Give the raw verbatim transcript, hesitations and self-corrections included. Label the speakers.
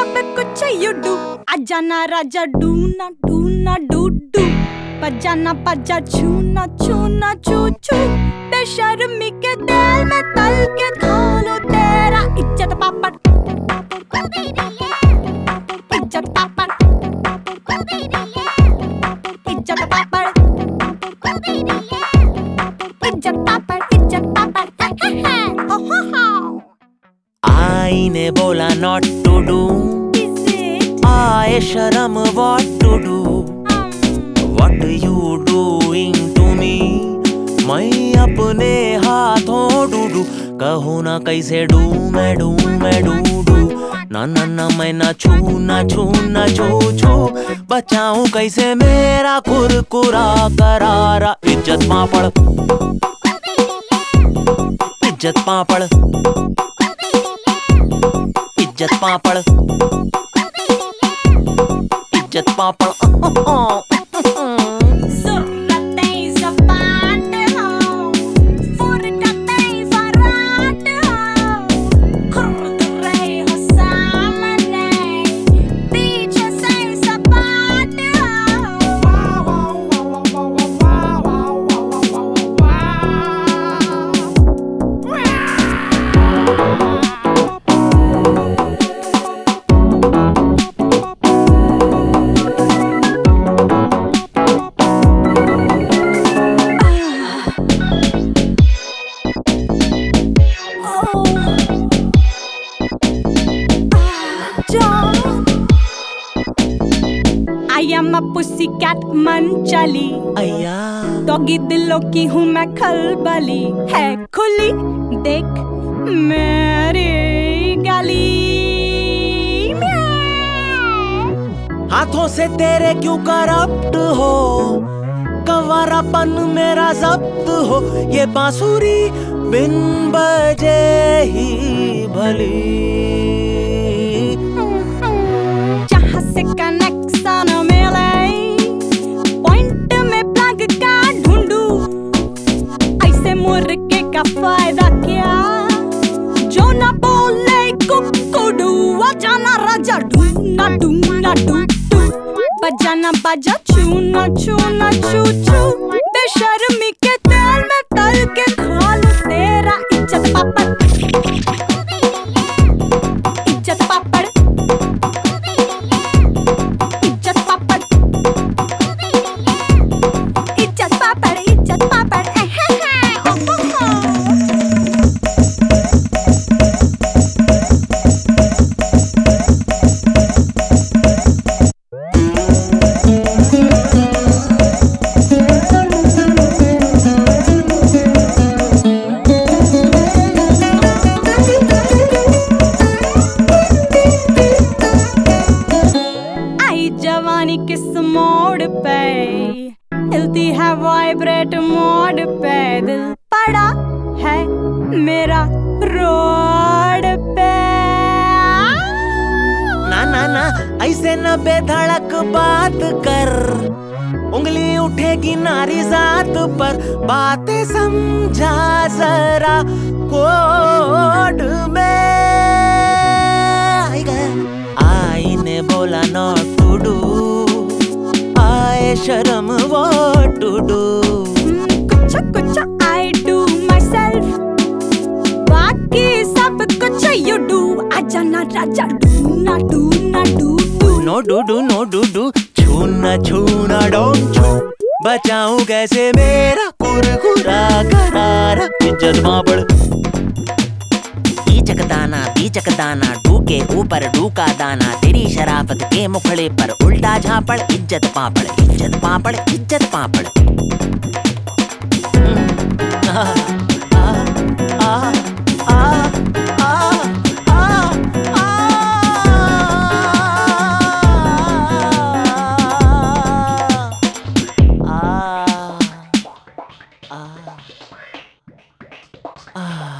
Speaker 1: सब कुछ you do आजाना राजा डूना डूना डू डू बजाना बजा छूना छूना छू छू बेशर्मी के तेल में तल के खा लो तेरा इज्जत पापड़ इज्जत पापड़ इज्जत पापड़ इज्जत पापड़ इज्जत पापड़
Speaker 2: आई ने बोला not to do आए शर्म what to do what you doing to me मैं अपने हाथों डूडू कहो ना कैसे डू मैं डू मैं डू डू ना ना ना मैं ना छू ना छू ना छू छू बचाऊं कैसे मेरा कुरकुरा करारा इज्जत पापड़ इज्जत पापड़ इज्जत पापड़ इज्जत पापड़
Speaker 1: I am a pussycat मनचली
Speaker 2: अय्या
Speaker 1: डॉगी दिलों की हूँ मैं खलबली है खुली देख मेरी गली
Speaker 2: हाथों से तेरे क्यों करप्ट हो कंवारापन मेरा जब्त हो ये बांसुरी बिन बजे ही भली
Speaker 1: जहाँ से कनेक्शन मिले पॉइंट में प्लग का ढूंढू ऐसे मुर्गे का फायदा क्या जो ना बोले कुकड़ू जाना राजा ढूंढना ढूंढना ढूंढ बजाना बजा छूना छूना छू छू बेशर्मी के तेल में तल के खा लो तेरा इज्जत पापड़ इज्जत पापड़ इज्जत पापड़ इज्जत पापड़ इज्जत पापड़ जवानी किस मोड़ पे हिलती है वाइब्रेट मोड पे दिल पड़ा है मेरा रोड पे
Speaker 2: ना ना ना ऐसे न बेधड़क बात कर उंगली उठेगी नारी जात पर बातें समझा जरा कोड में आई ने बोला नॉट टू डू आए शर्म व्हाट टू डू
Speaker 1: कुछ कुछ आई डू माई सेल्फ बाकी सब कुछ यू डू आजाना राजा डूना डूना डू डू
Speaker 2: नो डू डू नो डू डू छूना छूना डोंट छू बचाऊं कैसे मेरा कुरकुरा करारा इज्जत पापड़ बीचक दाना बीचक दाना डू के ऊपर डू का दाना तेरी शराफत के मुखड़े पर उल्टा झापड़ इज्जत पापड़ इज्जत पापड़ इज्जत पापड़ आ, आ, आ, आ, आ, आ, आ, आ, आ, आ,